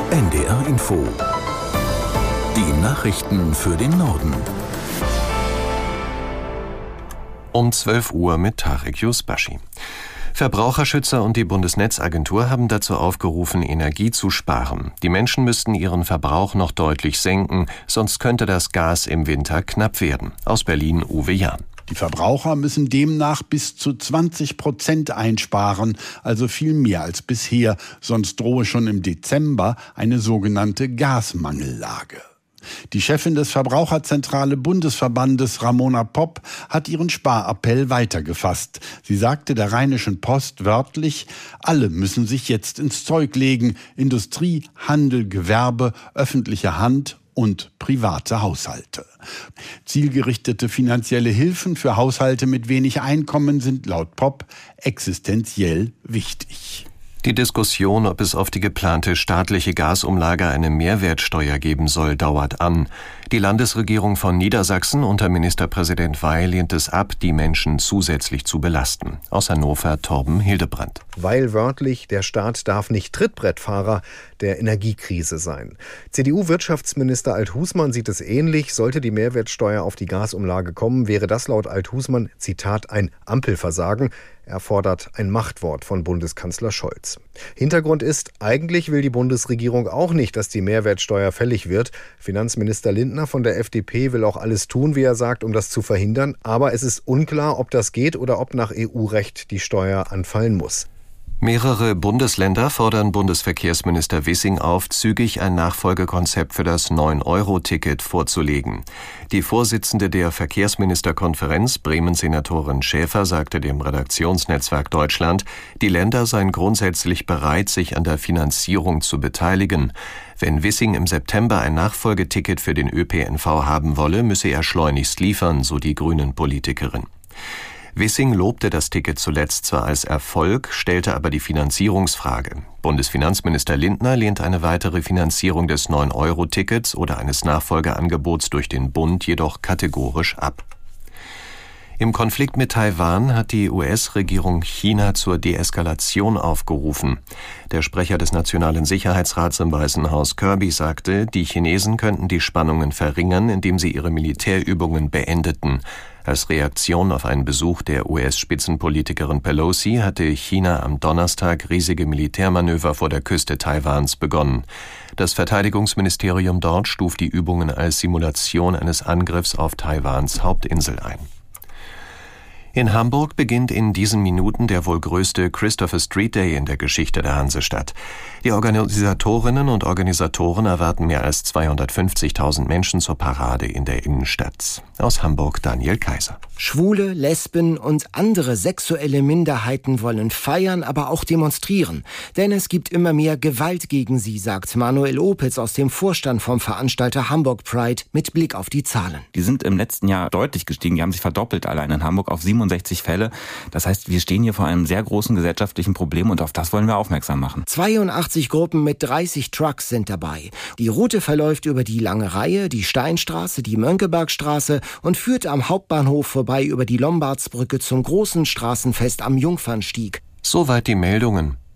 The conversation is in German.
NDR Info. Die Nachrichten für den Norden. Um 12 Uhr mit Tarek Yusbashi. Verbraucherschützer und die Bundesnetzagentur haben dazu aufgerufen, Energie zu sparen. Die Menschen müssten ihren Verbrauch noch deutlich senken, sonst könnte das Gas im Winter knapp werden. Aus Berlin Uwe Jahn. Die Verbraucher müssen demnach bis zu 20% einsparen, also viel mehr als bisher. Sonst drohe schon im Dezember eine sogenannte Gasmangellage. Die Chefin des Verbraucherzentrale Bundesverbandes, Ramona Popp, hat ihren Sparappell weitergefasst. Sie sagte der Rheinischen Post wörtlich: Alle müssen sich jetzt ins Zeug legen. Industrie, Handel, Gewerbe, öffentliche Hand und private Haushalte. Zielgerichtete finanzielle Hilfen für Haushalte mit wenig Einkommen sind laut Popp existenziell wichtig. Die Diskussion, ob es auf die geplante staatliche Gasumlage eine Mehrwertsteuer geben soll, dauert an. Die Landesregierung von Niedersachsen unter Ministerpräsident Weil lehnt es ab, die Menschen zusätzlich zu belasten. Aus Hannover Torben Hildebrand. Weil wörtlich, der Staat darf nicht Trittbrettfahrer der Energiekrise sein. CDU-Wirtschaftsminister Alt-Husmann sieht es ähnlich. Sollte die Mehrwertsteuer auf die Gasumlage kommen, wäre das laut Alt-Husmann, Zitat, ein Ampelversagen. Er fordert ein Machtwort von Bundeskanzler Scholz. Hintergrund ist, eigentlich will die Bundesregierung auch nicht, dass die Mehrwertsteuer fällig wird. Finanzminister Lindner von der FDP will auch alles tun, wie er sagt, um das zu verhindern. Aber es ist unklar, ob das geht oder ob nach EU-Recht die Steuer anfallen muss. Mehrere Bundesländer fordern Bundesverkehrsminister Wissing auf, zügig ein Nachfolgekonzept für das 9-Euro-Ticket vorzulegen. Die Vorsitzende der Verkehrsministerkonferenz, Bremen-Senatorin Schäfer, sagte dem Redaktionsnetzwerk Deutschland, die Länder seien grundsätzlich bereit, sich an der Finanzierung zu beteiligen. Wenn Wissing im September ein Nachfolgeticket für den ÖPNV haben wolle, müsse er schleunigst liefern, so die Grünen-Politikerin. Wissing lobte das Ticket zuletzt zwar als Erfolg, stellte aber die Finanzierungsfrage. Bundesfinanzminister Lindner lehnt eine weitere Finanzierung des 9-Euro-Tickets oder eines Nachfolgeangebots durch den Bund jedoch kategorisch ab. Im Konflikt mit Taiwan hat die US-Regierung China zur Deeskalation aufgerufen. Der Sprecher des Nationalen Sicherheitsrats im Weißen Haus, Kirby, sagte, die Chinesen könnten die Spannungen verringern, indem sie ihre Militärübungen beendeten. Als Reaktion auf einen Besuch der US-Spitzenpolitikerin Pelosi hatte China am Donnerstag riesige Militärmanöver vor der Küste Taiwans begonnen. Das Verteidigungsministerium dort stuft die Übungen als Simulation eines Angriffs auf Taiwans Hauptinsel ein. In Hamburg beginnt in diesen Minuten der wohl größte Christopher Street Day in der Geschichte der Hansestadt. Die Organisatorinnen und Organisatoren erwarten mehr als 250.000 Menschen zur Parade in der Innenstadt. Aus Hamburg Daniel Kaiser. Schwule, Lesben und andere sexuelle Minderheiten wollen feiern, aber auch demonstrieren. Denn es gibt immer mehr Gewalt gegen sie, sagt Manuel Opitz aus dem Vorstand vom Veranstalter Hamburg Pride mit Blick auf die Zahlen. Die sind im letzten Jahr deutlich gestiegen. Die haben sich verdoppelt allein in Hamburg auf 67 Fälle. Das heißt, wir stehen hier vor einem sehr großen gesellschaftlichen Problem und auf das wollen wir aufmerksam machen. 82 Gruppen mit 30 Trucks sind dabei. Die Route verläuft über die Lange Reihe, die Steinstraße, die Mönckebergstraße und führt am Hauptbahnhof vorbei über die Lombardsbrücke zum großen Straßenfest am Jungfernstieg. Soweit die Meldungen.